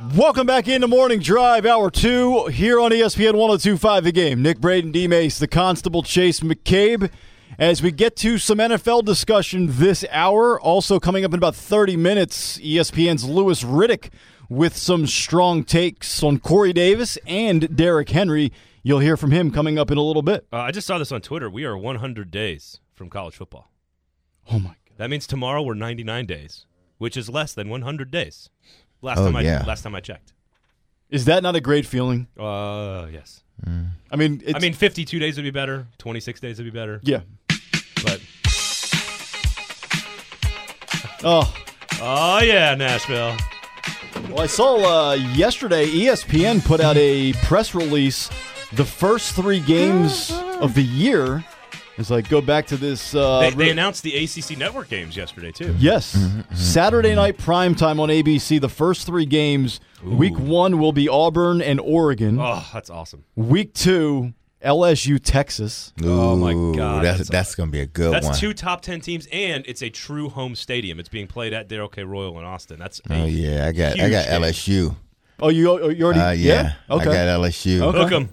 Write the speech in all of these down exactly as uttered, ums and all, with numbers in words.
Welcome back into Morning Drive, Hour two, here on E S P N one oh two point five The Game. Nick Braden, D-Mace, the Constable, Chase McCabe. As we get to some N F L discussion this hour, also coming up in about thirty minutes, E S P N's Louis Riddick with some strong takes on Corey Davis and Derrick Henry. You'll hear from him coming up in a little bit. Uh, I just saw this on Twitter. We are one hundred days from college football. Oh, my God. That means tomorrow we're ninety-nine days, which is less than one hundred days. Last oh, time I yeah. last time I checked. Is that not a great feeling? Uh, yes. Mm. I mean, it's, I mean, fifty-two days would be better. twenty-six days would be better. yeah. But Oh, oh yeah, Nashville. well, I saw uh, yesterday E S P N put out a press release. The first three games of the year. It's like, go back to this. Uh, They, they announced the A C C Network games yesterday too. Yes. Mm-hmm, Saturday night primetime on A B C. The first three games. Ooh. Week one will be Auburn and Oregon. Oh, that's awesome. Week two, L S U, Texas. Oh, my Ooh, God, That's, that's that's going to be a good That's one. two top ten teams, and it's a true home stadium. It's being played at Darrell K. Royal in Austin. That's a Oh, yeah. I got I huge got game. L S U. Oh, you you already? Uh, yeah. Okay. I got L S U. Okay. Hook 'em.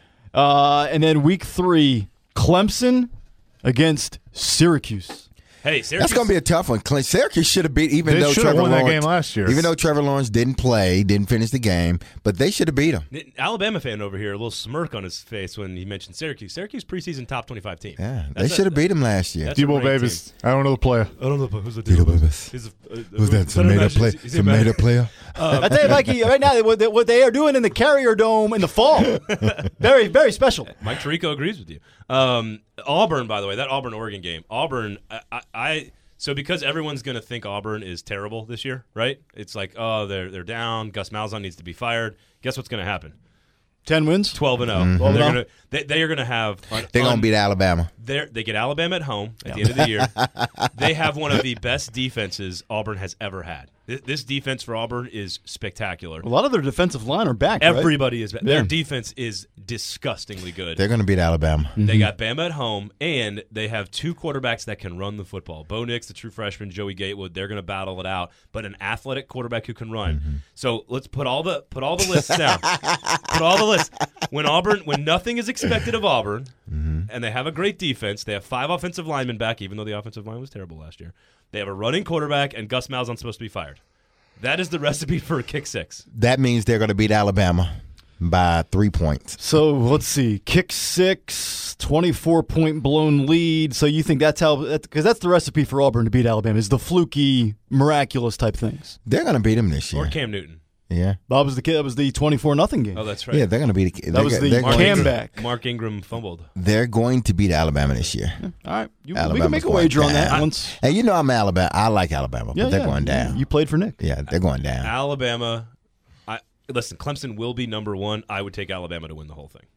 Uh, and then week three, Clemson against Syracuse. Hey, Syracuse. That's going to be a tough one. Clint- Syracuse should have beat, even They though should have Trevor won that Lawrence, game last year. Even though Trevor Lawrence didn't play, didn't finish the game, but they should have beat him. Alabama fan over here, a little smirk on his face when he mentioned Syracuse. Syracuse preseason top twenty-five team. Yeah, they That's should a- have beat him last year. that's a Debo great Davis. team. I don't know the player. I don't know who's the Debo Davis. He's a, uh, Was that some made up play? Some made up player? I tell you, Mikey, right now what they, what they are doing in the Carrier Dome in the fall, very very special. Mike Tirico agrees with you. Um, Auburn, by the way, that Auburn Oregon game. Auburn, I, I, I so because everyone's going to think Auburn is terrible this year, right? It's like, oh, they're they're down. Gus Malzahn needs to be fired. Guess what's going to happen? Ten wins. Twelve and zero. Mm-hmm. They're and oh. gonna they, they are going to have. An They're going un- to beat Alabama. They're, they get Alabama at home at the end of the year. They have one of the best defenses Auburn has ever had. This, this defense for Auburn is spectacular. A lot of their defensive line are back. right? Everybody is back. Yeah. Their defense is disgustingly good. They're going to beat Alabama. They got Bama at home, and they have two quarterbacks that can run the football. Bo Nix, the true freshman, Joey Gatewood, they're going to battle it out, but an athletic quarterback who can run. Mm-hmm. So let's put all the put all the lists down. Put all the lists. When Auburn, when nothing is expected of Auburn, Mm-hmm. and they have a great defense, they have five offensive linemen back, even though the offensive line was terrible last year. They have a running quarterback, and Gus Malzahn's supposed to be fired. That is the recipe for a kick six. That means they're going to beat Alabama by three points. So let's see, kick six, twenty-four point blown lead. So you think that's how? Because that's the recipe for Auburn to beat Alabama is the fluky, miraculous type things. They're going to beat them this year. Or Cam Newton. Yeah. That was the that was the twenty-four nothing game. Oh, that's right. Yeah, they're going to beat. That was the they're Mark going, Cam Ingram, back. Mark Ingram fumbled. they're going to beat Alabama this year. All right, you, we Alabama's can make a going wager on that down. once. And you know I'm Alabama. I like Alabama, but Yeah, they're yeah. going down. You played for Nick. Yeah, they're going down. Alabama, I listen, Clemson will be number one. I would take Alabama to win the whole thing.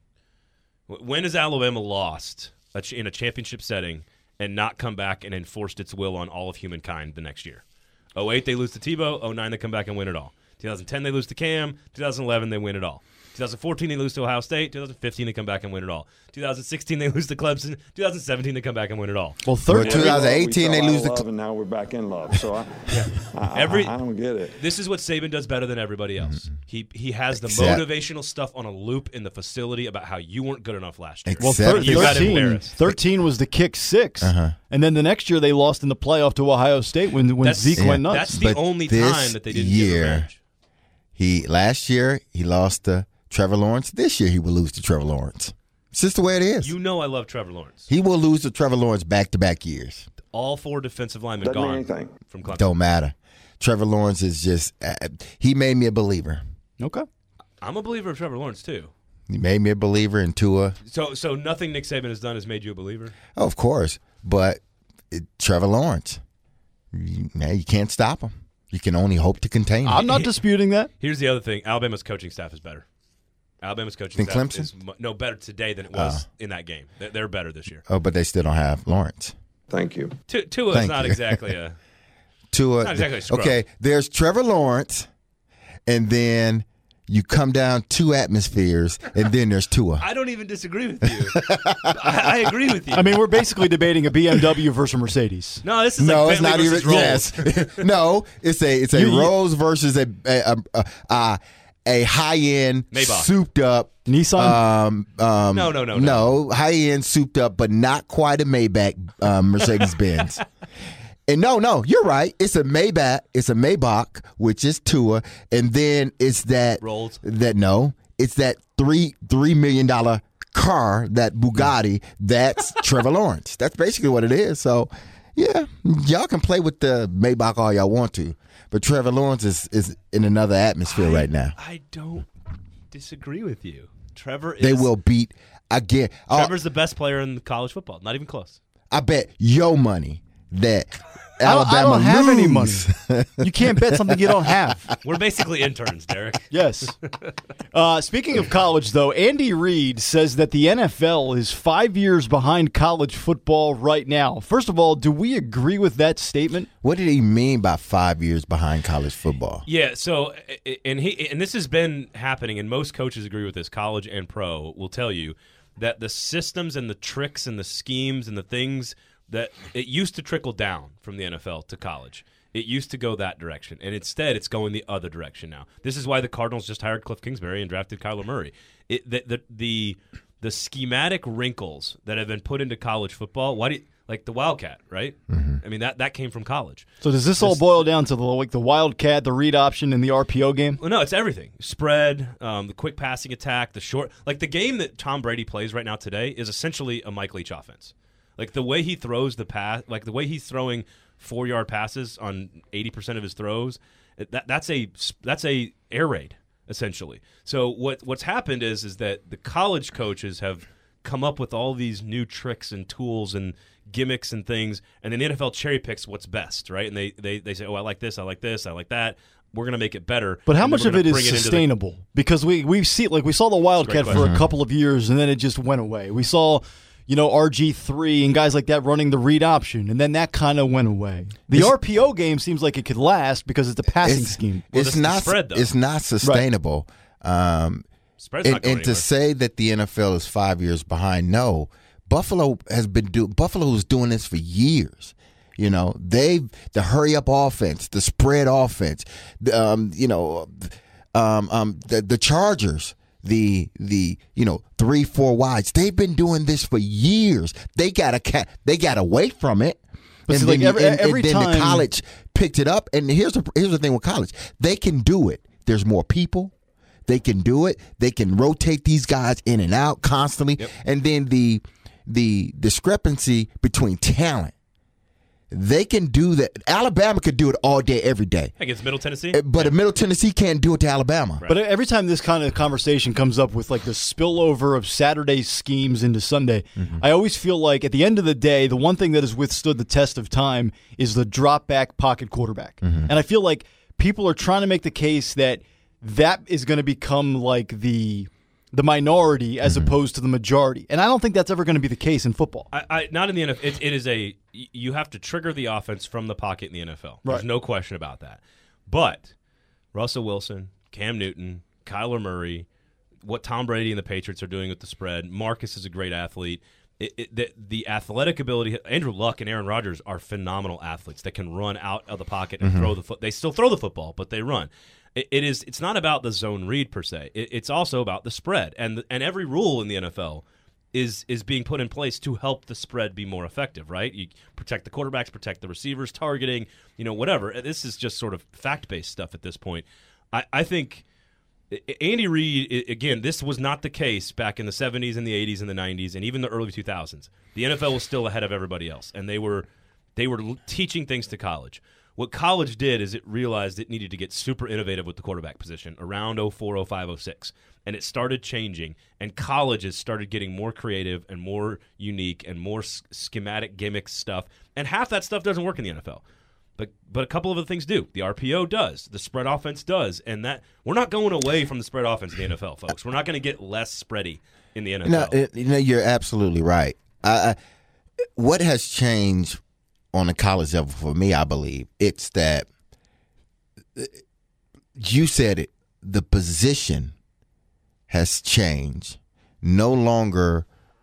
W- When has Alabama lost a ch- in a championship setting and not come back and enforced its will on all of humankind the next year? oh eight, they lose to Tebow. oh nine, they come back and win it all. twenty ten, they lose to Cam. twenty eleven, they win it all. twenty fourteen, they lose to Ohio State. twenty fifteen, they come back and win it all. twenty sixteen, they lose to Clemson. twenty seventeen, they come back and win it all. Well, Well, third. twenty eighteen, they we fell lose out the. of love, and now we're back in love. So I, I, Every- I, I don't get it. This is what Saban does better than everybody else. Mm-hmm. He he has the Except- motivational stuff on a loop in the facility about how you weren't good enough last year. Well, Except thir- You got thirteen, embarrassed. thirteen was the kick six, Uh-huh. and then the next year they lost in the playoff to Ohio State when when That's- Zeke Yeah. went nuts. That's the But only this time that they didn't year- get revenge. He last year he lost to Trevor Lawrence. This year he will lose to Trevor Lawrence. It's just the way it is. You know I love Trevor Lawrence. He will lose to Trevor Lawrence back to back years. All four defensive linemen Doesn't mean gone anything. from Clemson. Don't matter. Trevor Lawrence is just uh, he made me a believer. Okay. I'm a believer of Trevor Lawrence too. He made me a believer in Tua. So so nothing Nick Saban has done has made you a believer? Oh, of course, but it, Trevor Lawrence, you, man, you can't stop him. You can only hope to contain him. I'm not disputing that. Here's the other thing. Alabama's coaching staff is better. Alabama's coaching Than staff Clemson? is mu- no better today than it was in that game. They're, they're better this year. Oh, but they still don't have Lawrence. Thank you. Tu- Tua is Thank not you. exactly a Tua. Not exactly a scrub. Okay, there's Trevor Lawrence, and then You come down two atmospheres, and then there's Tua. I don't even disagree with you. I, I agree with you. I mean, we're basically debating a B M W versus a Mercedes. no, this is No, like it's Bentley not even. versus Rolls. Yes, no, it's a it's a You- you- Rolls versus a a a, a, a high end Maybach. souped up Nissan? Um, um, No, no, no, no, high end souped up, but not quite a Maybach um, Mercedes Benz. And no, no, you're right. It's a Maybach. It's a Maybach, which is Tua, and then it's that Rolls. That no, it's that three three million dollar car, that Bugatti. That's Trevor Lawrence. That's basically what it is. So, yeah, y'all can play with the Maybach all y'all want to, but Trevor Lawrence is is in another atmosphere I, right now. I don't disagree with you. Trevor is They will beat again. Oh, Trevor's the best player in college football. Not even close. I bet your money that I don't, I Alabama don't have any money. lose. You can't bet something you don't have. We're basically interns, Derek. Yes. Uh, speaking of college, though, Andy Reid says that the N F L is five years behind college football right now. First of all, do we agree with that statement? What did he mean by five years behind college football? Yeah, so and he and this has been happening, and most coaches agree with this, college and pro will tell you that the systems and the tricks and the schemes and the things that it used to trickle down from the N F L to college. It used to go that direction, and instead it's going the other direction now. This is why the Cardinals just hired Cliff Kingsbury and drafted Kyler Murray. It, the, the the the schematic wrinkles that have been put into college football. Why do you, like the Wildcat, right? Mm-hmm. I mean that that came from college. So does this all boil down to the like the Wildcat, the read option, and the R P O game? Well, no, it's everything. Spread, um, the quick passing attack, the short. Like the game that Tom Brady plays right now today is essentially a Mike Leach offense. Like the way he throws the pass, like the way he's throwing four-yard passes on eighty percent of his throws, that that's a that's a air raid essentially. So what what's happened is is that the college coaches have come up with all these new tricks and tools and gimmicks and things, and then the N F L cherry picks what's best, right? And they they, they say, oh, I like this, I like this, I like that. We're going to make it better. But how and much we're of it gonna is bring sustainable? The- because we we see like we saw the Wildcat for question. a couple of years, and then it just went away. We saw, you know, R G three and guys like that running the read option, and then that kind of went away. The It's- R P O game seems like it could last because it's a passing It's, scheme. Well, it's this is the not. spread, though. It's not sustainable. Um, Spread's and not going and to anywhere. say that the N F L is five years behind, no. Buffalo has been do Buffalo was doing this for years. You know, they the hurry up offense, the spread offense, the, um, you know, um, um, the the Chargers, the the you know three four wides. They've been doing this for years. They got to they got away from it. But and see, then, like, every- and, and every then time- the college picked it up. And here's the here's the thing with college, they can do it. There's more people. They can do it. They can rotate these guys in and out constantly. Yep. And then the the discrepancy between talent. They can do that. Alabama could do it all day, every day. Against Middle Tennessee? But if Middle Tennessee can't do it to Alabama. But every time this kind of conversation comes up with like the spillover of Saturday schemes into Sunday, Mm-hmm. I always feel like at the end of the day, the one thing that has withstood the test of time is the drop back pocket quarterback. Mm-hmm. And I feel like people are trying to make the case that that is going to become like the the minority as Mm-hmm. opposed to the majority. And I don't think that's ever going to be the case in football. I, I not in the N F L. It, it is a you have to trigger the offense from the pocket in the N F L. There's Right. no question about that. But Russell Wilson, Cam Newton, Kyler Murray, what Tom Brady and the Patriots are doing with the spread. Marcus is a great athlete. It, it, the, the athletic ability. Andrew Luck and Aaron Rodgers are phenomenal athletes that can run out of the pocket and throw the foot. They still throw the football, but they run. It, it is. It's not about the zone read per se. It, it's also about the spread, and and every rule in the N F L is is being put in place to help the spread be more effective. Right? You protect the quarterbacks, protect the receivers, targeting. You know, whatever. This is just sort of fact based stuff at this point. I, I think Andy Reid, again, this was not the case back in the seventies and the eighties and the nineties and even the early two thousands. The N F L was still ahead of everybody else, and they were they were teaching things to college. What college did is it realized it needed to get super innovative with the quarterback position around oh four, oh five, oh six, and it started changing, and colleges started getting more creative and more unique and more s- schematic gimmick stuff, and half that stuff doesn't work in the N F L. But but a couple of other things do. The R P O does. The spread offense does. And that we're not going away from the spread offense in the N F L, folks. We're not going to get less spready in the N F L. No, it, you know, you're absolutely right. I, I, what has changed on the college level for me, I believe, it's that you said it. the position has changed. No longer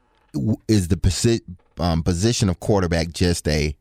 is the posi- um, position of quarterback just a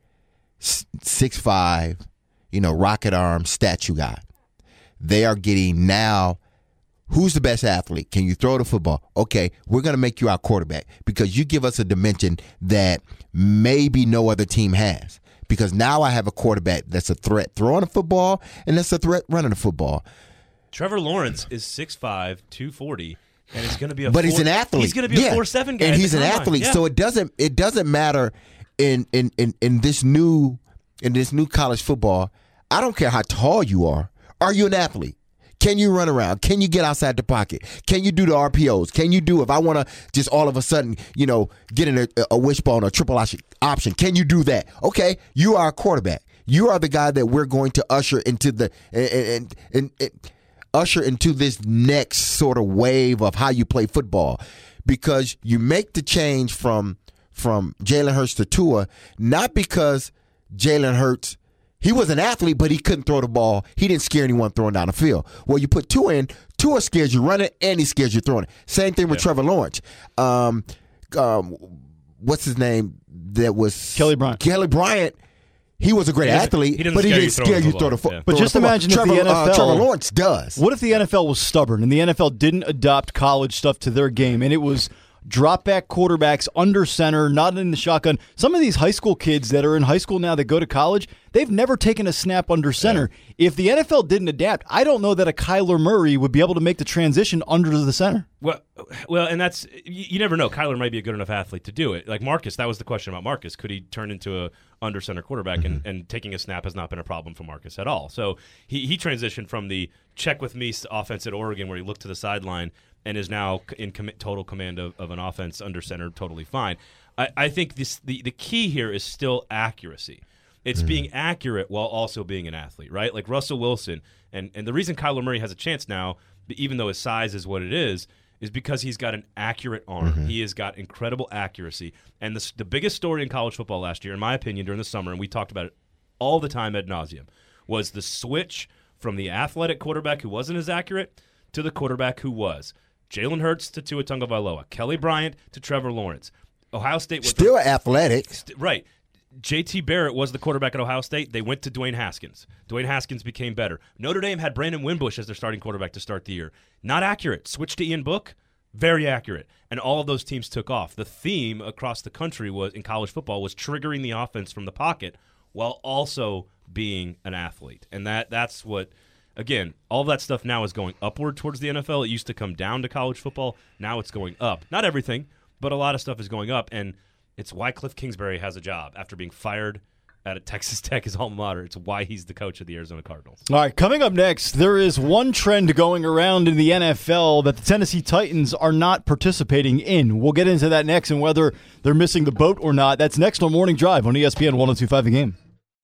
six five, you know, rocket arm statue guy. They are getting now, who's the best athlete? Can you throw the football? Okay, we're going to make you our quarterback because you give us a dimension that maybe no other team has. Because now I have a quarterback that's a threat throwing the football and that's a threat running the football. Trevor Lawrence is six five, two forty, and it's going to be a But four, he's an athlete. He's going to be yeah. a four seven guy. And he's an combine. athlete. Yeah. So it doesn't it doesn't matter in, in, in, in this new in this new college football. I don't care how tall you are. Are you an athlete? Can you run around? Can you get outside the pocket? Can you do the R P Os? Can you do, if I want to just all of a sudden, you know, get in a, a wishbone or triple option, can you do that? Okay, you are a quarterback. You are the guy that we're going to usher into the and, and, and, and usher into this next sort of wave of how you play football, because you make the change from from Jalen Hurts to Tua, not because Jalen Hurts, he was an athlete, but he couldn't throw the ball. He didn't scare anyone throwing down the field. Well, you put Tua in, Tua scares you running, and he scares you throwing it. Same thing with yeah. Trevor Lawrence. Um, um, what's his name? That was Kelly Bryant. Kelly Bryant. He was a great he athlete, he but he didn't scare you throw the football. Yeah. But just imagine if Trevor, the N F L, uh, Trevor Lawrence does. What if the N F L was stubborn and the N F L didn't adopt college stuff to their game, and it was drop back quarterbacks under center, not in the shotgun? Some of these high school kids that are in high school now that go to college, they've never taken a snap under center. Yeah. If the N F L didn't adapt, I don't know that a Kyler Murray would be able to make the transition under the center. Well, well, and that's you, you never know. Kyler might be a good enough athlete to do it. Like Marcus, that was the question about Marcus. Could he turn into a under center quarterback? Mm-hmm. And, and taking a snap has not been a problem for Marcus at all. So he he transitioned from the check with me offense at Oregon, where he looked to the sideline, and is now in com- total command of, of an offense under center, totally fine. I, I think this the, the key here is still accuracy. It's mm-hmm. being accurate while also being an athlete, right? Like Russell Wilson, and, and the reason Kyler Murray has a chance now, even though his size is what it is, is because he's got an accurate arm. Mm-hmm. He has got incredible accuracy. And the, the biggest story in college football last year, in my opinion, during the summer, and we talked about it all the time ad nauseum, was the switch from the athletic quarterback who wasn't as accurate to the quarterback who was. Jalen Hurts to Tua Tagovailoa, Kelly Bryant to Trevor Lawrence. Ohio State was still the, athletic, st- right? J T Barrett was the quarterback at Ohio State. They went to Dwayne Haskins. Dwayne Haskins became better. Notre Dame had Brandon Wimbush as their starting quarterback to start the year. Not accurate. Switched to Ian Book. Very accurate. And all of those teams took off. The theme across the country was in college football was triggering the offense from the pocket while also being an athlete. And that that's what, again, all of that stuff now is going upward towards the N F L. It used to come down to college football. Now it's going up. Not everything, but a lot of stuff is going up. And it's why Cliff Kingsbury has a job after being fired at a Texas Tech, his alma mater. It's why he's the coach of the Arizona Cardinals. All right, coming up next, there is one trend going around in the N F L that the Tennessee Titans are not participating in. We'll get into that next and whether they're missing the boat or not. That's next on Morning Drive on E S P N one oh two point five The Game.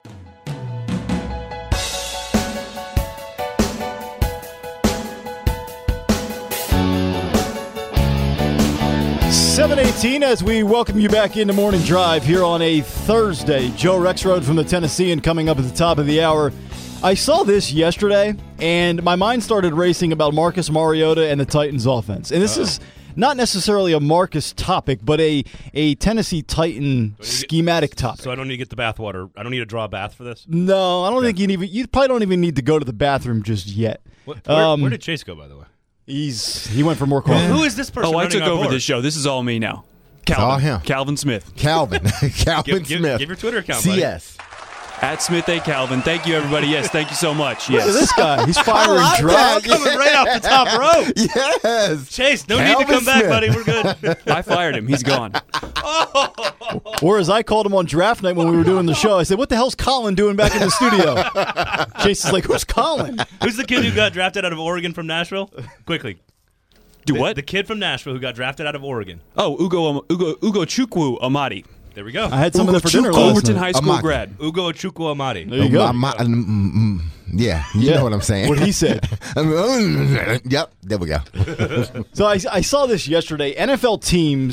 seven eighteen as we welcome you back into Morning Drive here on a Thursday. Joe Rexrode from the Tennessean coming up at the top of the hour. I saw this yesterday, and my mind started racing about Marcus Mariota and the Titans offense. And this Uh-oh. is not necessarily a Marcus topic, but a, a Tennessee Titan schematic topic. So I don't need to get the bathwater. I don't need to draw a bath for this? No, I don't okay. think you need, you probably don't even need to go to the bathroom just yet. What, where, um, where did Chase go, by the way? He's he went for more coffee. Well, who is this person? Oh, I took over board? this show. This is all me now. Calvin. All him. Calvin Smith. Calvin. Calvin give, Smith. Give, give your Twitter account, C S. buddy. At Smith A. Calvin. Thank you, everybody. Yes, thank you so much. Yes. Look at this guy. He's firing like drugs. Coming yeah. right off the top rope. Yes. Chase, no Calvin need to come Smith. back, buddy. We're good. I fired him. He's gone. oh. Or as I called him on draft night when we were doing the show, I said, what the hell's Colin doing back in the studio? Chase is like, who's Colin? Who's the kid who got drafted out of Oregon from Nashville? Quickly. Do the, what? The kid from Nashville who got drafted out of Oregon. Oh, Ugo Ugo Ugo Chukwu Amadi. There we go. I had some Ugo of that for dinner Chukwu, last Overton night. High School Amadi. grad. Ugo Chukwu Amadi. There you go. Um, my, um, mm, yeah, you Yeah. know what I'm saying. What he said. Yep, there we go. So I, I saw this yesterday. N F L teams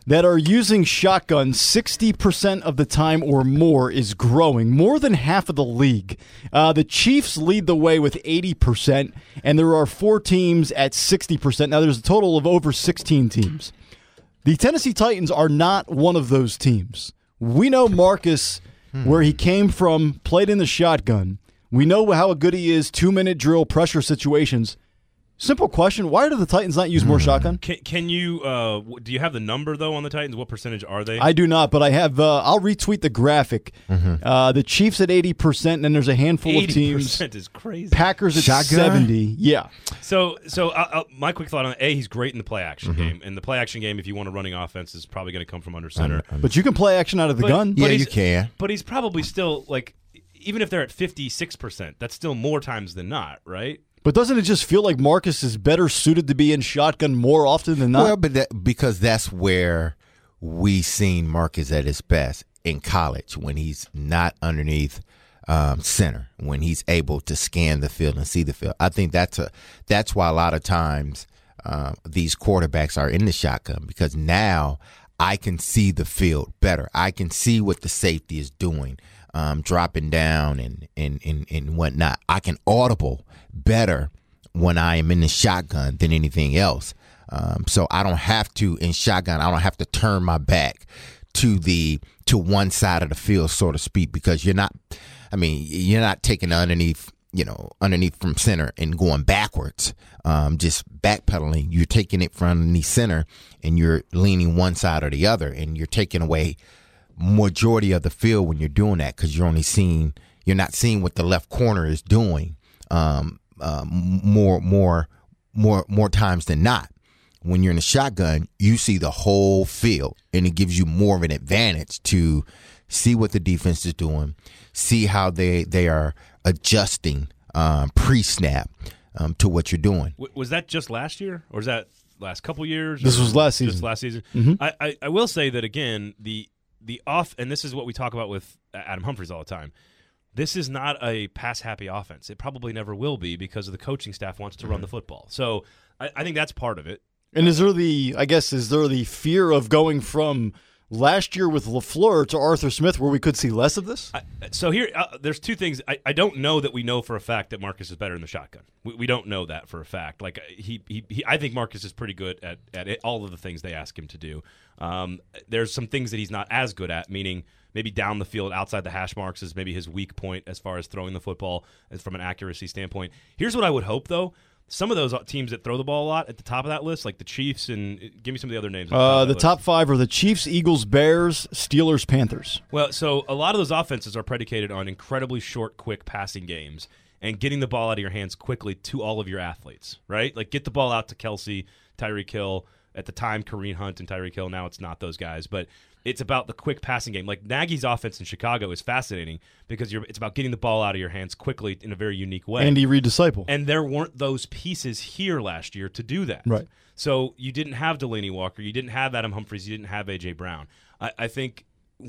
that are using shotgun sixty percent of the time or more is growing, more than half of the league. Uh, the Chiefs lead the way with eighty percent, and there are four teams at sixty percent. Now, there's a total of over sixteen teams. The Tennessee Titans are not one of those teams. We know Marcus, hmm. where he came from, played in the shotgun. We know how good he is, two-minute drill, pressure situations. Simple question: why do the Titans not use more mm. shotgun? Can, can you? Uh, do you have the number though on the Titans? What percentage are they? I do not, but I have. Uh, I'll retweet the graphic. Mm-hmm. Uh, the Chiefs at eighty percent, and then there's a handful of teams. eighty percent is crazy. Packers at shotgun? seventy. Yeah. So, so uh, uh, my quick thought on A: he's great in the play action mm-hmm. game, and the play action game, if you want a running offense, is probably going to come from under center. Um, but you can play action out of the but, gun. But yeah, you can. But he's probably still like, even if they're at fifty-six percent, that's still more times than not, right? But doesn't it just feel like Marcus is better suited to be in shotgun more often than not? Well, but that, because that's where we seen Marcus at his best in college, when he's not underneath um, center, when he's able to scan the field and see the field. I think that's a that's why a lot of times uh, these quarterbacks are in the shotgun, because now I can see the field better. I can see what the safety is doing, um, dropping down and, and, and, and whatnot. I can audible better when I am in the shotgun than anything else. Um, so I don't have to, in shotgun, I don't have to turn my back to the to one side of the field, so to speak, because you're not, I mean, you're not taking underneath, you know, underneath from center and going backwards, um, just backpedaling. You're taking it from underneath center and you're leaning one side or the other, and you're taking away majority of the field when you're doing that, because you're only seeing, you're not seeing what the left corner is doing. Um, Uh, more, more, more, more times than not. When you're in a shotgun, you see the whole field, and it gives you more of an advantage to see what the defense is doing, see how they they are adjusting um, pre-snap um, to what you're doing. W- was that just last year, or was that last couple years? This was last season. Just last season. Mm-hmm. I, I I will say that again. The the off, and this is what we talk about with Adam Humphries all the time. This is not a pass-happy offense. It probably never will be, because of the coaching staff wants to run the football. So I, I think that's part of it. And is there the, I guess, is there the fear of going from last year with LaFleur to Arthur Smith, where we could see less of this? I, so here, uh, there's two things. I, I don't know that we know for a fact that Marcus is better in the shotgun. We, we don't know that for a fact. Like he, he, he, I think Marcus is pretty good at, at it, all of the things they ask him to do. Um, there's some things that he's not as good at, meaning maybe down the field outside the hash marks is maybe his weak point as far as throwing the football as from an accuracy standpoint. Here's what I would hope, though. Some of those teams that throw the ball a lot at the top of that list, like the Chiefs, and give me some of the other names. Uh, the the top five are the Chiefs, Eagles, Bears, Steelers, Panthers. Well, so a lot of those offenses are predicated on incredibly short, quick passing games and getting the ball out of your hands quickly to all of your athletes, right? Like get the ball out to Kelsey, Tyreek Hill, at the time Kareem Hunt and Tyreek Hill. Now it's not those guys, but it's about the quick passing game. Like Nagy's offense in Chicago is fascinating because you're, it's about getting the ball out of your hands quickly in a very unique way. Andy Reid disciple. And there weren't those pieces here last year to do that. Right. So you didn't have Delaney Walker. You didn't have Adam Humphries. You didn't have A J. Brown. I, I think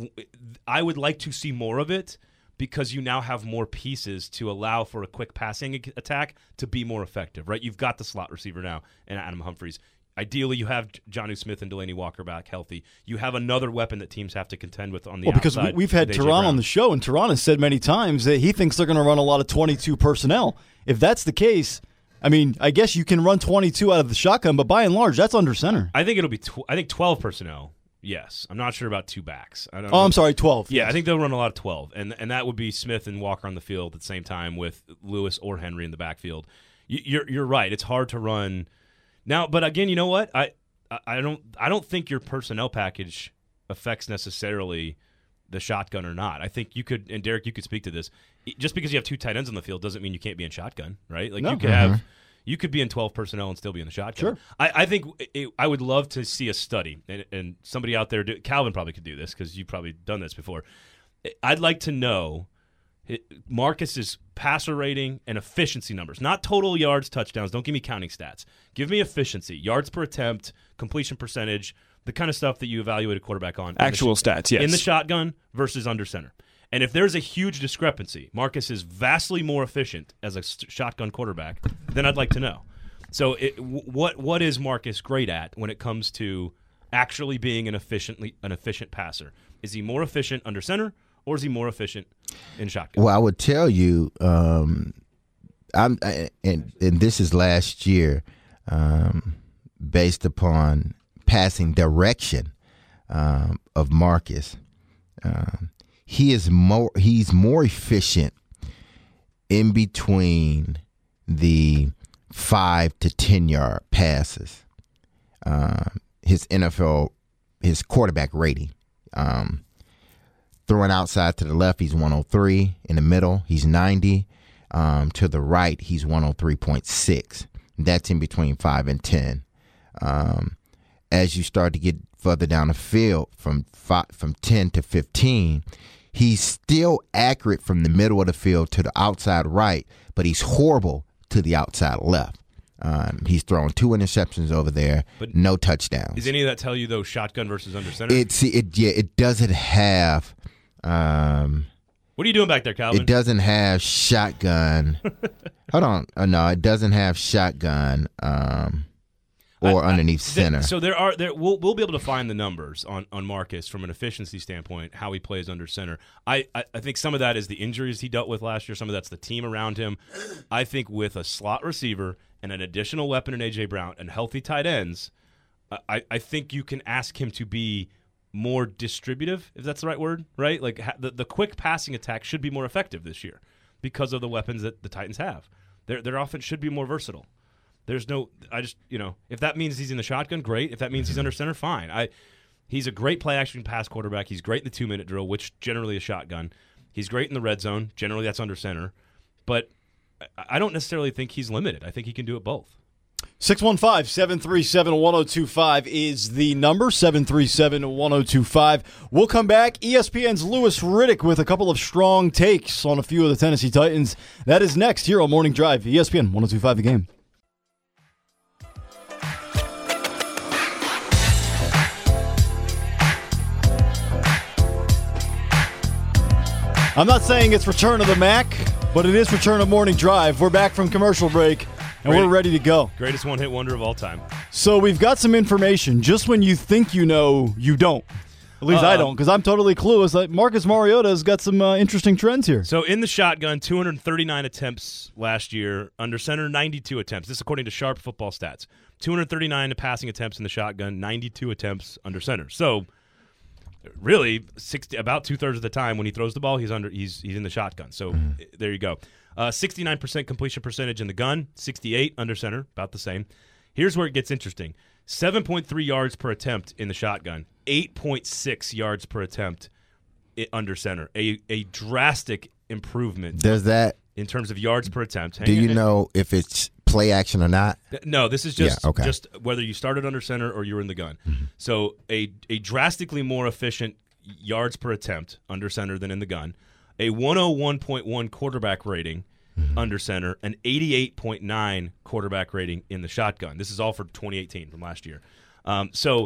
I would like to see more of it, because you now have more pieces to allow for a quick passing attack to be more effective, right? You've got the slot receiver now and Adam Humphries. Ideally, you have Jonnu Smith and Delaney Walker back healthy. You have another weapon that teams have to contend with on the well, because outside. We've had Tehran on the show, and Tehran has said many times that he thinks they're going to run a lot of twenty-two personnel. If that's the case, I mean, I guess you can run twenty-two out of the shotgun, but by and large, that's under center. I think it'll be. Tw- I think twelve personnel. Yes, I'm not sure about two backs. I don't oh, know. I'm sorry, twelve. Yeah, yes. I think they'll run a lot of twelve, and and that would be Smith and Walker on the field at the same time with Lewis or Henry in the backfield. You, you're you're right. It's hard to run now, but again, you know what? I. I don't I don't think your personnel package affects necessarily the shotgun or not. I think you could, and Derek, you could speak to this. Just because you have two tight ends on the field doesn't mean you can't be in shotgun, right? Like no. you could mm-hmm. have, you could be in twelve personnel and still be in the shotgun. Sure. I, I think it, I would love to see a study, and, and somebody out there, do, Calvin probably could do this because you've probably done this before. I'd like to know Marcus's passer rating and efficiency numbers, not total yards, touchdowns. Don't give me counting stats. Give me efficiency, yards per attempt, completion percentage, the kind of stuff that you evaluate a quarterback on. Actual sh- stats, yes. In the shotgun versus under center. And if there's a huge discrepancy, Marcus is vastly more efficient as a st- shotgun quarterback, then I'd like to know. So it, w- what what is Marcus great at when it comes to actually being an efficiently an efficient passer? Is he more efficient under center, or is he more efficient in shotgun? Well, I would tell you, um, I'm, I, and and this is last year, um, based upon passing direction um, of Marcus. Um, he is more. He's more efficient in between the five to ten yard passes. Um, his N F L, his quarterback rating. Um, throwing outside to the left, he's one oh three. In the middle, he's ninety. Um, to the right, he's one oh three point six. That's in between five and ten. Um, as you start to get further down the field, from five, from ten to fifteen, he's still accurate from the middle of the field to the outside right, but he's horrible to the outside left. Um, he's thrown two interceptions over there, but no touchdowns. Does any of that tell you, though, shotgun versus under center? It's it yeah. It doesn't have. Um, what are you doing back there, Calvin? It doesn't have shotgun. Hold on. Oh, no, it doesn't have shotgun um, or I, underneath I, center. Th- so there are there. We'll we'll be able to find the numbers on, on Marcus from an efficiency standpoint, how he plays under center. I, I I think some of that is the injuries he dealt with last year. Some of that's the team around him. I think with a slot receiver and an additional weapon in A J. Brown and healthy tight ends, I, I think you can ask him to be more distributive, if that's the right word, right? Like ha- the, the quick passing attack should be more effective this year because of the weapons that the Titans have. Their their offense should be more versatile. There's no – I just – you know, if that means he's in the shotgun, great. If that means he's under center, fine. I He's a great play-action pass quarterback. He's great in the two-minute drill, which generally is shotgun. He's great in the red zone. Generally, that's under center. But – I don't necessarily think he's limited. I think he can do it both. six one five, seven three seven, one oh two five is the number, seven three seven, one oh two five. We'll come back. E S P N's Louis Riddick with a couple of strong takes on a few of the Tennessee Titans. That is next here on Morning Drive, E S P N one oh two five The Game. I'm not saying it's return of the Mac, but it is return of Morning Drive. We're back from commercial break, and Great. we're ready to go. Greatest one-hit wonder of all time. So we've got some information. Just when you think you know, you don't. At least uh, I don't, because I'm totally clueless. Like Marcus Mariota has got some uh, interesting trends here. So in the shotgun, two hundred thirty-nine attempts last year. Under center, ninety-two attempts. This is according to Sharp Football Stats. two hundred thirty-nine passing attempts in the shotgun, ninety-two attempts under center. So really, sixty, about two-thirds of the time when he throws the ball, he's under he's he's in the shotgun. So mm. there you go. Uh, sixty-nine percent completion percentage in the gun, sixty-eight under center, about the same. Here's where it gets interesting. seven point three yards per attempt in the shotgun, eight point six yards per attempt under center. A a drastic improvement. Does that in terms of yards per attempt. Hang do you hang. know if it's play action or not? No, this is just yeah, okay. just whether you started under center or you're in the gun. Mm-hmm. So a a drastically more efficient yards per attempt under center than in the gun. A one oh one point one quarterback rating mm-hmm. under center, an eighty-eight point nine quarterback rating in the shotgun. This is all for twenty eighteen from last year. Um, so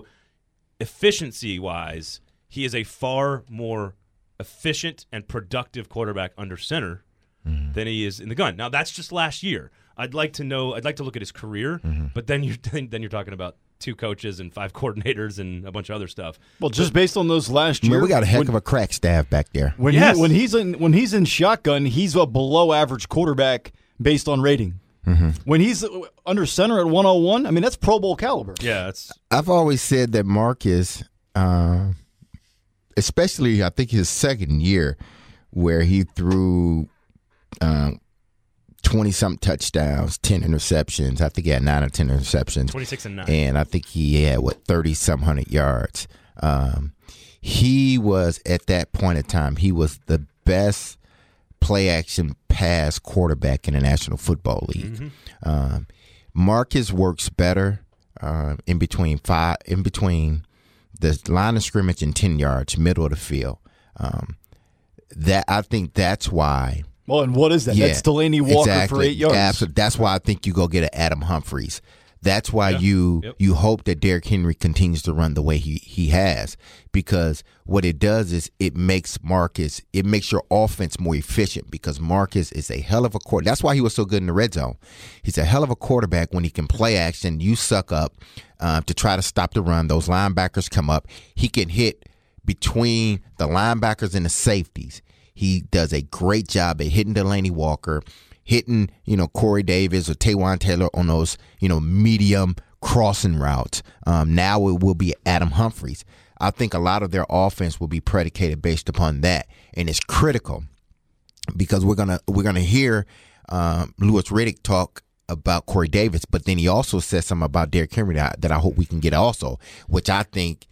efficiency-wise, he is a far more efficient and productive quarterback under center mm-hmm. than he is in the gun. Now, that's just last year. I'd like to know. I'd like to look at his career, mm-hmm. but then you're then you're talking about two coaches and five coordinators and a bunch of other stuff. Well, just but, based on those last year, I mean, we got a heck when, of a crack staff back there. When yes. he, when he's in when he's in shotgun, he's a below average quarterback based on rating. Mm-hmm. When he's under center at one oh one, I mean that's Pro Bowl caliber. Yeah, that's. I've always said that Marcus, uh, especially I think his second year, where he threw. Uh, twenty-something touchdowns, ten interceptions. I think he had nine or ten interceptions. twenty-six and nine. And I think he had, what, thirty-some hundred yards. Um, he was, at that point in time, he was the best play-action pass quarterback in the National Football League. Mm-hmm. Um, Marcus works better uh, in between five, in between the line of scrimmage and ten yards, middle of the field. Um, that I think that's why. Well, and what is that? Yeah, That's Delaney Walker exactly. for eight yards. Absolutely. That's why I think you go get an Adam Humphries. That's why Yeah. you Yep. you hope that Derrick Henry continues to run the way he, he has, because what it does is it makes Marcus, it makes your offense more efficient, because Marcus is a hell of a quarterback. That's why he was so good in the red zone. He's a hell of a quarterback when he can play action. You suck up uh, to try to stop the run. Those linebackers come up. He can hit between the linebackers and the safeties. He does a great job at hitting Delaney Walker, hitting, you know, Corey Davis or Taywan Taylor on those, you know, medium crossing routes. Um, now it will be Adam Humphries. I think a lot of their offense will be predicated based upon that, and it's critical because we're gonna we're gonna hear um, Louis Riddick talk about Corey Davis, but then he also said something about Derrick Henry that, that I hope we can get also, which I think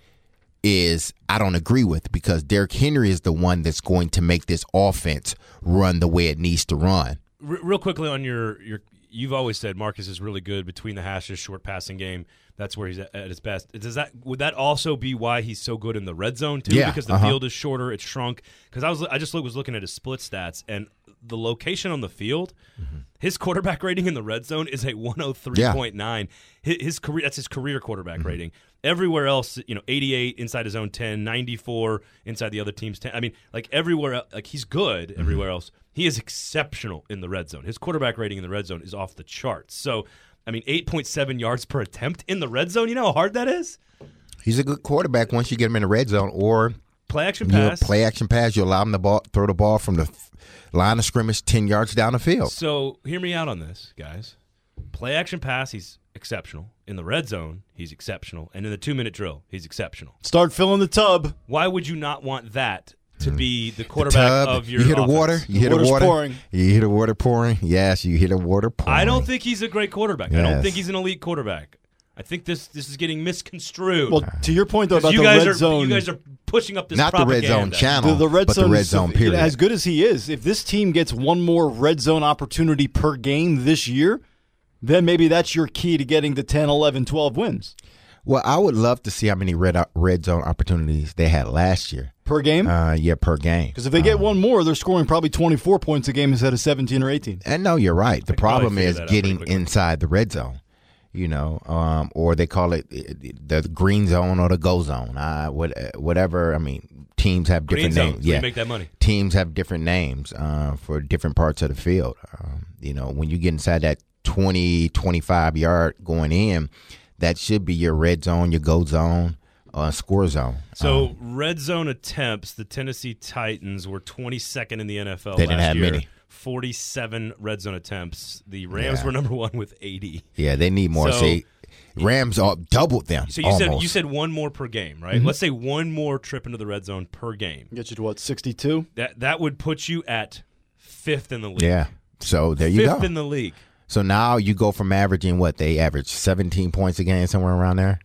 is I don't agree with, because Derrick Henry is the one that's going to make this offense run the way it needs to run. Real quickly on your, your you've always said Marcus is really good between the hashes, short passing game. That's where he's at, at his best. Does that would that also be why he's so good in the red zone too? Yeah, because the uh-huh. field is shorter, it's shrunk. Because I was I just was looking at his split stats, and the location on the field, mm-hmm. his quarterback rating in the red zone is a one oh three point nine. Yeah. His, his career that's his career quarterback mm-hmm. rating. Everywhere else, you know, eighty-eight inside his own ten, ninety-four inside the other team's ten. I mean, like everywhere, like he's good mm-hmm. everywhere else. He is exceptional in the red zone. His quarterback rating in the red zone is off the charts. So, I mean, eight point seven yards per attempt in the red zone. You know how hard that is? He's a good quarterback once you get him in the red zone, or play action you know, pass. play action pass. You allow him to ball, throw the ball from the line of scrimmage ten yards down the field. So, hear me out on this, guys. Play action pass, he's exceptional. In the red zone, he's exceptional. And in the two-minute drill, he's exceptional. Start filling the tub. Why would you not want that to be the quarterback the tub, of your You hear the offense? water? You hear Water's the water? pouring. You hear the water pouring? Yes, you hear the water pouring. I don't think he's a great quarterback. I don't Yes. think he's an elite quarterback. I think this this is getting misconstrued. Well, to your point, though, about you the guys red are zone. you guys are pushing up this Not the propaganda. red zone channel, the, the red but zone the red is- zone period. As good as he is, if this team gets one more red zone opportunity per game this year, then maybe that's your key to getting the ten, eleven, twelve wins. Well, I would love to see how many red red zone opportunities they had last year. Per game? Uh, yeah, per game. Because if they get Um, one more, they're scoring probably twenty-four points a game instead of seventeen or eighteen. And no, you're right. The could probably problem figure is that out getting pretty quickly. inside the red zone, you know, um, or they call it the green zone or the go zone. Uh, what, whatever. I mean, teams have Green different zone, names. so you Yeah, make that money. teams have different names uh, for different parts of the field. Um, you know, when you get inside that twenty, twenty-five yard going in, that should be your red zone, your go zone, uh, score zone. So Um, red zone attempts, the Tennessee Titans were twenty-second in the N F L They last didn't have year. many. forty-seven red zone attempts. The Rams Yeah. were number one with eighty. yeah, they need more. So- See, Rams all doubled them. So you almost. said you said one more per game, right? Mm-hmm. Let's say one more trip into the red zone per game. Get you to what, sixty-two? That that would put you at fifth in the league. Yeah. So there you fifth go. in the league. So now you go from averaging what they average seventeen points a game, somewhere around there,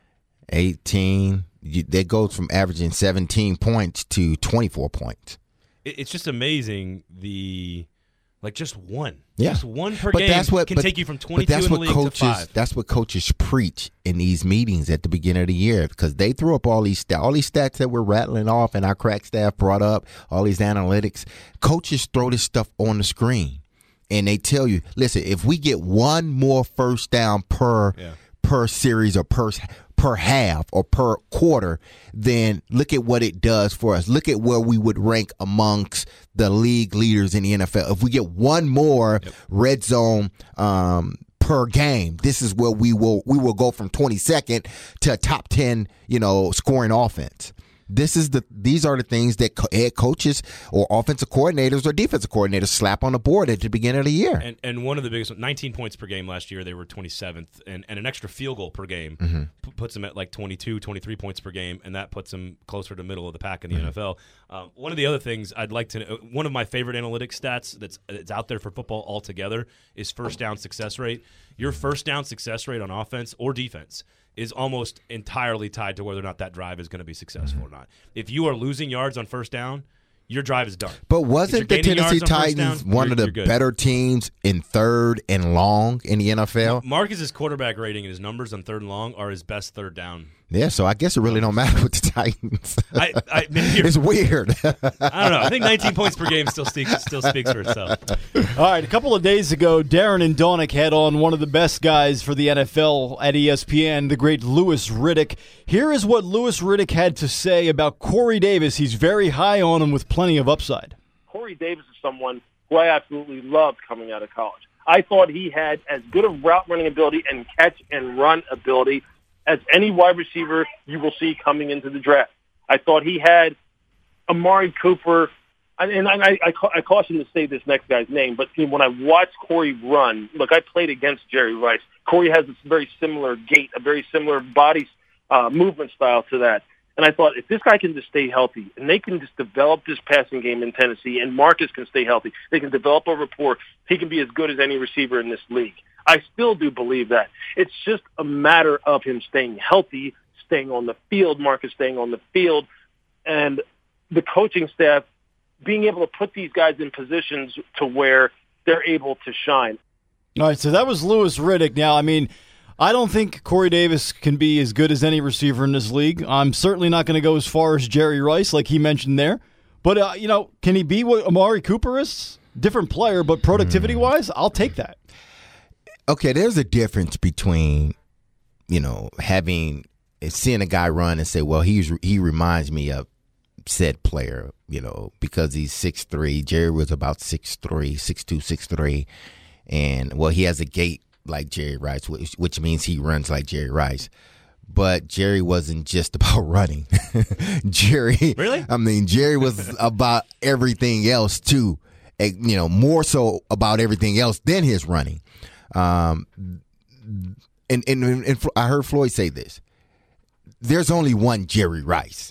eighteen. You, they go from averaging seventeen points to twenty-four points. It, it's just amazing the like just one, Yeah. just one per But game that's what can but, take you from but twenty-two that's in the what league coaches, to five. That's what coaches preach in these meetings at the beginning of the year, because they threw up all these stats, all these stats that we're rattling off, and our crack staff brought up all these analytics. Coaches throw this stuff on the screen, and they tell you, listen, if we get one more first down per Yeah. per series or per per half or per quarter, then look at what it does for us. Look at where we would rank amongst the league leaders in the N F L. If we get one more Yep. red zone um, per game, this is where we will we will go from twenty-second to a top ten, you know, scoring offense. This is the these are the things that co- head coaches or offensive coordinators or defensive coordinators slap on the board at the beginning of the year. And and one of the biggest, nineteen points per game last year, they were twenty-seventh, and, and an extra field goal per game Mm-hmm. p- puts them at like twenty-two, twenty-three points per game, and that puts them closer to middle of the pack in the Mm-hmm. N F L. Um, one of the other things I'd like to know, one of my favorite analytics stats that's, that's out there for football altogether is first down success rate. Your first down success rate on offense or defense is almost entirely tied to whether or not that drive is going to be successful Mm-hmm. or not. If you are losing yards on first down, your drive is done. But If wasn't you're the gaining Tennessee yards on first Titans down, one you're- of the you're good. better teams in third and long in the N F L? Marcus's quarterback rating and his numbers on third and long are his best third down Yeah, so I guess it really don't matter with the Titans. I, I, maybe it's weird. I don't know. I think nineteen points per game still speaks, still speaks for itself. All right, a couple of days ago, Darren and Donick had on one of the best guys for the N F L at E S P N, the great Louis Riddick. Here is what Louis Riddick had to say about Corey Davis. He's very high on him with plenty of upside. Corey Davis is someone who I absolutely loved coming out of college. I thought he had as good a route running ability and catch and run ability as any wide receiver you will see coming into the draft. I thought he had Amari Cooper, and I, I, I caution to say this next guy's name, but when I watched Corey run, look, I played against Jerry Rice. Corey has a very similar gait, a very similar body uh, movement style to that. And I thought, if this guy can just stay healthy, and they can just develop this passing game in Tennessee, and Marcus can stay healthy, they can develop a rapport, he can be as good as any receiver in this league. I still do believe that. It's just a matter of him staying healthy, staying on the field, Marcus staying on the field, and the coaching staff being able to put these guys in positions to where they're able to shine. All right, so that was Louis Riddick. Now, I mean, I don't think Corey Davis can be as good as any receiver in this league. I'm certainly not going to go as far as Jerry Rice, like he mentioned there. But, uh, you know, can he be what Amari Cooper is? Different player, but productivity-wise, I'll take that. Okay, there's a difference between, you know, having seeing a guy run and say, well, he's he reminds me of said player, you know, because he's six three. Jerry was about six three, six two, six three. And, well, he has a gait like Jerry Rice, which, which means he runs like Jerry Rice. But Jerry wasn't just about running. Jerry, really? I mean, Jerry was about everything else, too, you know, more so about everything else than his running. Um, and, and, and I heard Floyd say this. There's only one Jerry Rice.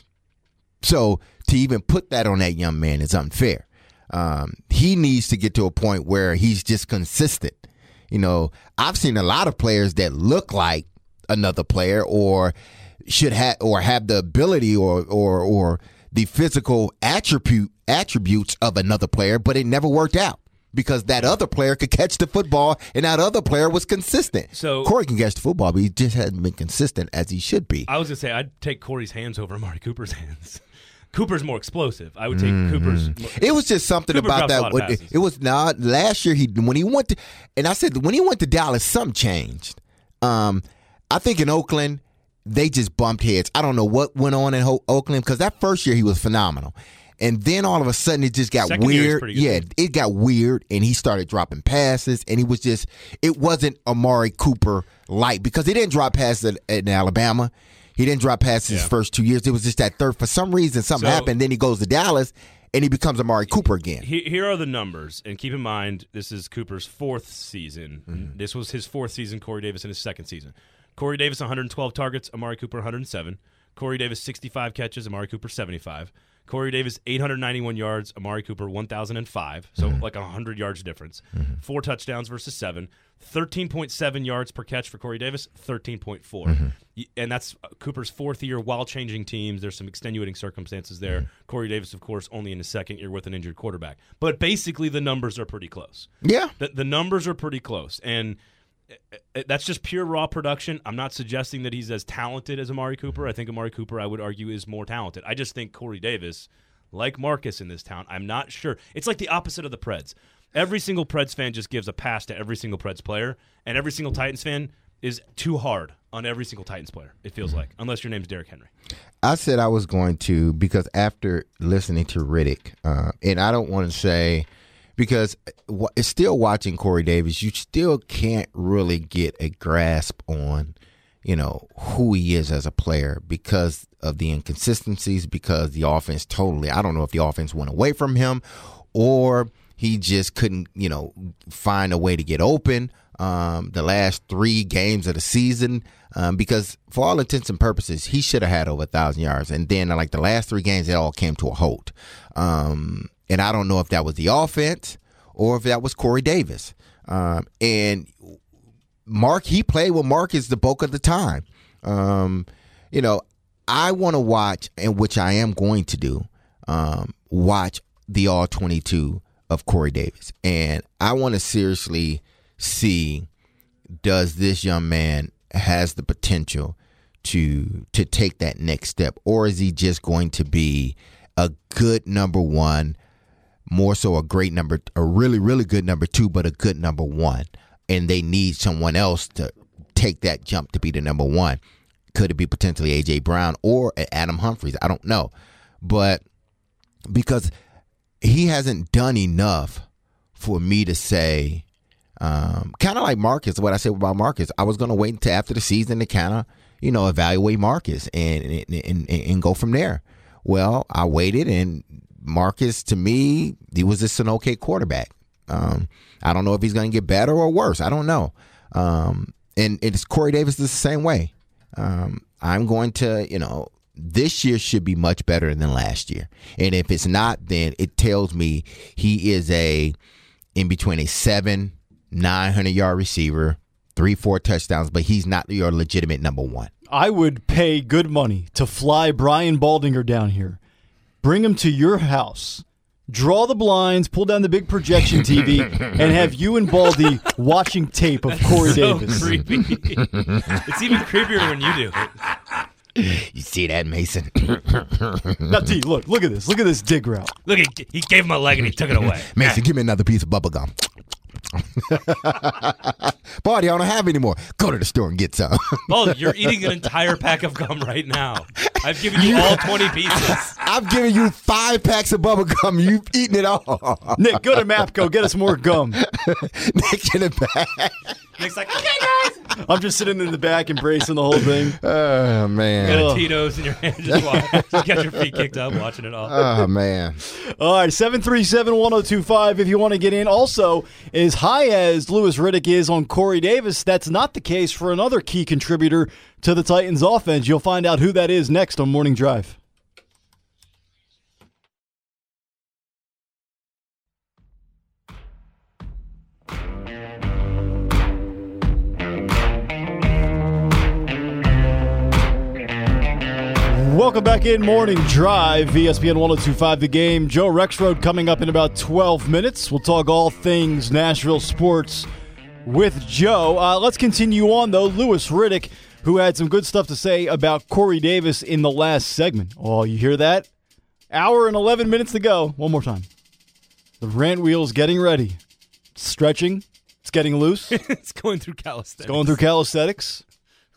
So to even put that on that young man is unfair. Um, he needs to get to a point where he's just consistent. You know, I've seen a lot of players that look like another player or should have or have the ability or or or the physical attribute attributes of another player, but it never worked out. Because that other player could catch the football, and that other player was consistent. So Corey can catch the football, but he just hasn't been consistent as he should be. I was going to say, I'd take Corey's hands over Amari Cooper's hands. Cooper's more explosive. I would take Mm-hmm. Cooper's. It was just something Cooper about drops a that. lot of It, passes. it was not last year. He when he went to, and I said when he went to Dallas, something changed. Um, I think in Oakland they just bumped heads. I don't know what went on in Ho- Oakland because that first year he was phenomenal. And then all of a sudden it just got Second year is weird. pretty good. Yeah, it got weird, and he started dropping passes, and he was just – it wasn't Amari Cooper light because he didn't drop passes at, at Alabama. He didn't drop passes his Yeah. first two years. It was just that third – for some reason something So- happened. Then he goes to Dallas, and he becomes Amari Cooper again. He- Here are the numbers, and keep in mind this is Cooper's fourth season. Mm-hmm. This was his fourth season. Corey Davis in his second season. Corey Davis one hundred twelve targets. Amari Cooper one hundred seven. Corey Davis sixty-five catches. Amari Cooper seventy-five. Corey Davis eight hundred ninety-one yards. Amari Cooper one thousand five. So Mm-hmm. like a hundred yards difference. Four touchdowns versus seven. thirteen point seven yards per catch for Corey Davis. thirteen point four. Mm-hmm. Y- And that's Cooper's fourth year while changing teams. There's some extenuating circumstances there. Mm-hmm. Corey Davis, of course, only in his second year with an injured quarterback. But basically, the numbers are pretty close. Yeah. The, the numbers are pretty close. And uh, uh, that's just pure raw production. I'm not suggesting that he's as talented as Amari Cooper. I think Amari Cooper, I would argue, is more talented. I just think Corey Davis, like Marcus in this town, I'm not sure. It's like the opposite of the Preds. Every single Preds fan just gives a pass to every single Preds player, and every single Titans fan is too hard on every single Titans player, it feels like, unless your name's Derrick Henry. I said I was going to because after listening to Riddick, uh, and I don't want to say because w- it's still watching Corey Davis, you still can't really get a grasp on, you know, who he is as a player because of the inconsistencies, because the offense totally, I don't know if the offense went away from him or he just couldn't, you know, find a way to get open. Um, the last three games of the season, um, because for all intents and purposes, he should have had over a thousand yards. And then like the last three games, it all came to a halt. Um, and I don't know if that was the offense or if that was Corey Davis. Um, and Mark, he played with Marcus the bulk of the time. Um, you know, I want to watch, and which I am going to do, um, watch the all twenty-two of Corey Davis. And I want to seriously see, does this young man has the potential to to take that next step, or is he just going to be a good number one, more so a great number, a really really good number two, but a good number one, and they need someone else to take that jump to be the number one? Could it be potentially A J Brown or Adam Humphries? I don't know, but because he hasn't done enough for me to say, um, kind of like Marcus, what I said about Marcus, I was going to wait until after the season to kind of, you know, evaluate Marcus and, and, and, and go from there. Well, I waited, and Marcus, to me, he was just an okay quarterback. Um, I don't know if he's going to get better or worse. I don't know. Um, and it's Corey Davis is the same way. Um, I'm going to, you know, this year should be much better than last year. And if it's not, then it tells me he is a in between a seven, nine hundred yard receiver, three, four touchdowns, but he's not your legitimate number one. I would pay good money to fly Brian Baldinger down here, bring him to your house, draw the blinds, pull down the big projection T V, and have you and Baldy watching tape of Corey so Davis. Creepy. It's even creepier when you do it. You see that, Mason? Now, T, look, look at this. Look at this dig route. Look, he, he gave him a leg and he took it away. Mason, give me another piece of bubble gum. Baldy, I don't have any more. Go to the store and get some. Baldy, you're eating an entire pack of gum right now. I've given you all twenty pieces. I've given you five packs of bubble gum. You've eaten it all. Nick, go to Mapco. Get us more gum. Nick in the back. Nick's like, okay, guys. I'm just sitting in the back embracing the whole thing. Oh, man. You got Ugh. a Tito's in your hand. Just, watch, just got your feet kicked up watching it all. Oh, man. All right, seven three seven, one oh two five if you want to get in. Also, as high as Louis Riddick is on Corey Davis, that's not the case for another key contributor to the Titans offense. You'll find out who that is next on Morning Drive. Welcome back in Morning Drive, E S P N one oh two point five The Game. Joe Rexrode coming up in about twelve minutes. We'll talk all things Nashville sports with Joe. Uh, let's continue on, though. Louis Riddick, who had some good stuff to say about Corey Davis in the last segment. Oh, you hear that? Hour and eleven minutes to go. One more time. The rant wheel's getting ready. It's stretching. It's getting loose. It's It's going through calisthenics. going through calisthenics.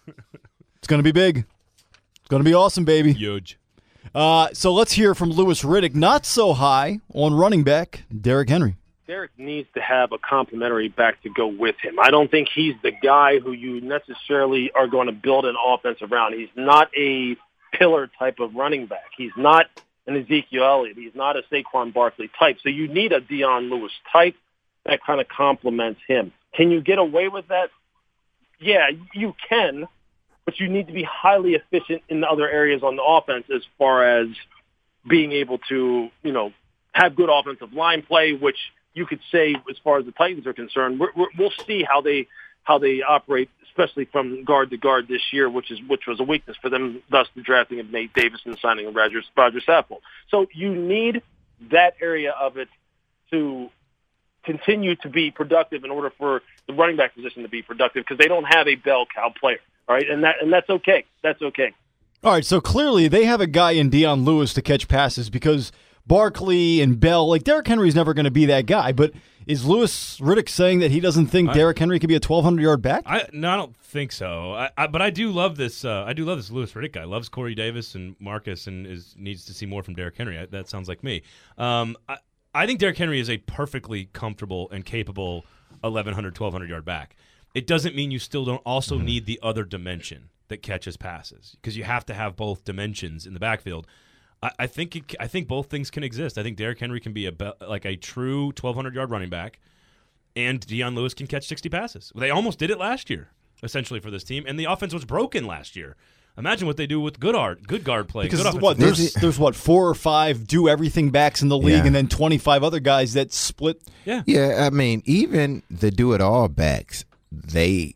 It's going to be big. It's going to be awesome, baby. Huge. Uh, so let's hear from Louis Riddick. Not so high on running back Derrick Henry. Derek needs to have a complimentary back to go with him. I don't think he's the guy who you necessarily are going to build an offense around. He's not a pillar type of running back. He's not an Ezekiel Elliott. He's not a Saquon Barkley type. So you need a Dion Lewis type that kind of complements him. Can you get away with that? Yeah, you can, but you need to be highly efficient in the other areas on the offense as far as being able to, you know, have good offensive line play, which you could say, as far as the Titans are concerned, we're, we're, we'll see how they how they operate, especially from guard to guard this year, which is which was a weakness for them. Thus, the drafting of Nate Davis and signing of Roger Roger Saffold. So you need that area of it to continue to be productive in order for the running back position to be productive, because they don't have a bell cow player. All right, and that and that's okay. That's okay. All right, so clearly they have a guy in Dion Lewis to catch passes, because Barkley and Bell, like Derrick Henry's never going to be that guy. But is Louis Riddick saying that he doesn't think I, Derrick Henry could be a twelve hundred yard back? I no, I don't think so. I, I, but I do love this. Uh, I do love this Louis Riddick guy. Loves Corey Davis and Marcus, and is needs to see more from Derrick Henry. I, that sounds like me. Um, I, I think Derrick Henry is a perfectly comfortable and capable eleven hundred, twelve hundred yard back. It doesn't mean you still don't also mm-hmm. need the other dimension that catches passes, because you have to have both dimensions in the backfield. I, I think it, I think both things can exist. I think Derrick Henry can be a like a true twelve hundred yard running back, and Dion Lewis can catch sixty passes. They almost did it last year, essentially, for this team, and the offense was broken last year. Imagine what they do with good art, good guard play. Because good what there's there's what four or five do everything backs in the league, Yeah. and then twenty-five other guys that split. Yeah, Yeah, I mean, even the do it all backs, they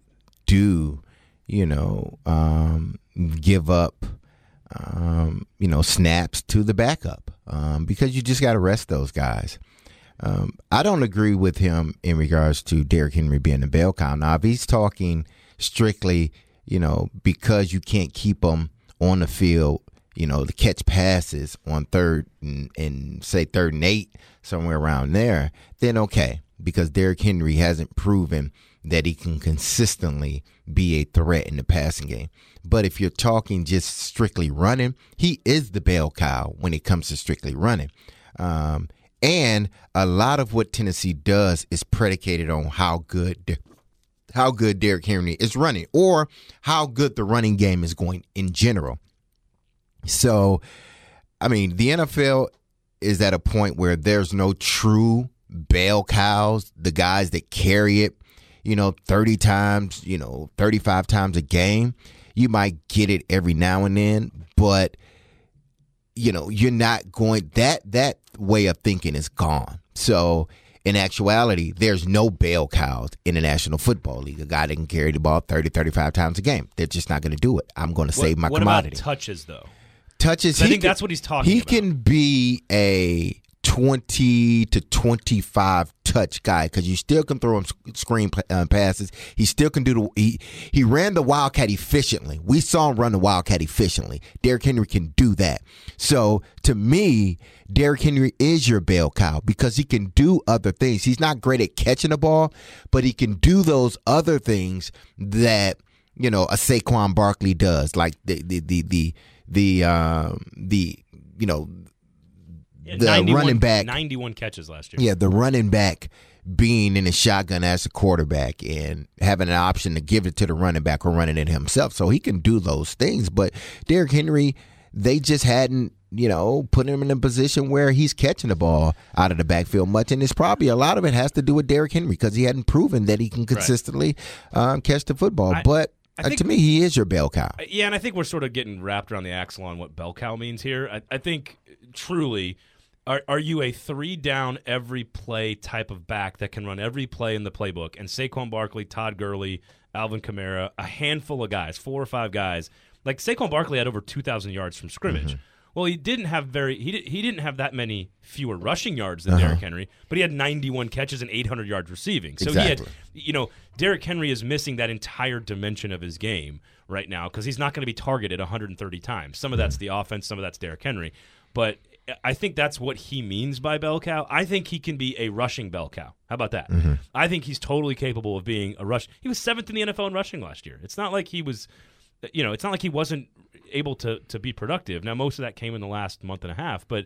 do, you know, um, give up, um, you know, snaps to the backup um, because you just got to rest those guys. Um, I don't agree with him in regards to Derrick Henry being a bell cow. Now, if he's talking strictly, you know, because you can't keep them on the field, you know, to catch passes on third and, and say third and eight, somewhere around there, then okay, because Derrick Henry hasn't proven that he can consistently be a threat in the passing game. But if you're talking just strictly running, he is the bell cow when it comes to strictly running. Um, and a lot of what Tennessee does is predicated on how good how good Derrick Henry is running, or how good the running game is going in general. So, I mean, the N F L is at a point where there's no true bell cows, the guys that carry it, you know, thirty times, you know, thirty-five times a game. You might get it every now and then, but, you know, you're not going, that, that way of thinking is gone. So, in actuality, there's no bell cows in the National Football League. A guy that can carry the ball thirty, thirty-five times a game. They're just not going to do it. I'm going to save my what commodity. What about touches, though? Touches. I he think can, that's what he's talking he about. He can be a twenty to twenty-five touch guy because you still can throw him screen uh, passes. He still can do the he he ran the Wildcat efficiently. We saw him run the Wildcat efficiently. Derrick Henry can do that. So to me, Derrick Henry is your bell cow because he can do other things. He's not great at catching the ball, but he can do those other things that, you know, a Saquon Barkley does, like the the the the the um, the you know. The running back, ninety-one catches last year. Yeah, the running back being in a shotgun as a quarterback and having an option to give it to the running back or running it himself. So he can do those things. But Derrick Henry, they just hadn't, you know, put him in a position where he's catching the ball out of the backfield much. And it's probably a lot of it has to do with Derrick Henry because he hadn't proven that he can consistently right. um, catch the football. I, but I think, uh, to me, he is your bell cow. Yeah, and I think we're sort of getting wrapped around the axle on what bell cow means here. I, I think truly – Are are you a three down every play type of back that can run every play in the playbook? And Saquon Barkley, Todd Gurley, Alvin Kamara, a handful of guys, four or five guys. Like Saquon Barkley had over two thousand yards from scrimmage. Mm-hmm. Well, he didn't have very he did, he didn't have that many fewer rushing yards than uh-huh. Derrick Henry, but he had ninety-one catches and eight hundred yards receiving. So exactly. he had, you know, Derrick Henry is missing that entire dimension of his game right now because he's not going to be targeted one hundred thirty times. Some of that's the offense, some of that's Derrick Henry, but I think that's what he means by bell cow. I think he can be a rushing bell cow. How about that? Mm-hmm. I think he's totally capable of being a rush. He was seventh in the N F L in rushing last year. It's not like he was, you know, it's not like he wasn't able to to be productive. Now, most of that came in the last month and a half, but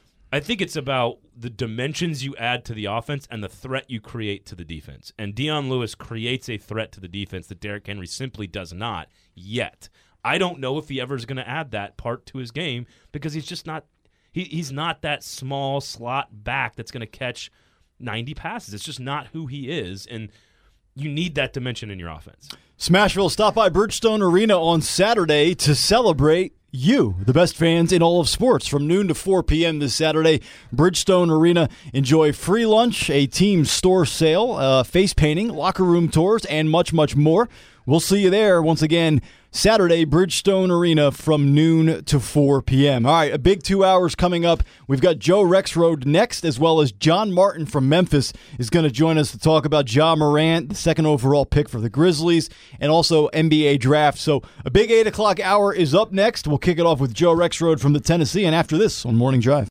I think it's about the dimensions you add to the offense and the threat you create to the defense. And Dion Lewis creates a threat to the defense that Derrick Henry simply does not yet. I don't know if he ever is going to add that part to his game because he's just not He he's not that small slot back that's going to catch ninety passes. It's just not who he is, and you need that dimension in your offense. Smashville, stop by Bridgestone Arena on Saturday to celebrate you, the best fans in all of sports. From noon to four p.m. this Saturday, Bridgestone Arena. Enjoy free lunch, a team store sale, uh, face painting, locker room tours, and much, much more. We'll see you there once again Saturday, Bridgestone Arena from noon to four p.m. All right, a big two hours coming up. We've got Joe Rexrode next, as well as John Martin from Memphis is going to join us to talk about Ja Morant, the second overall pick for the Grizzlies, and also N B A draft. So a big eight o'clock hour is up next. We'll kick it off with Joe Rexrode from the Tennessee, and after this on Morning Drive.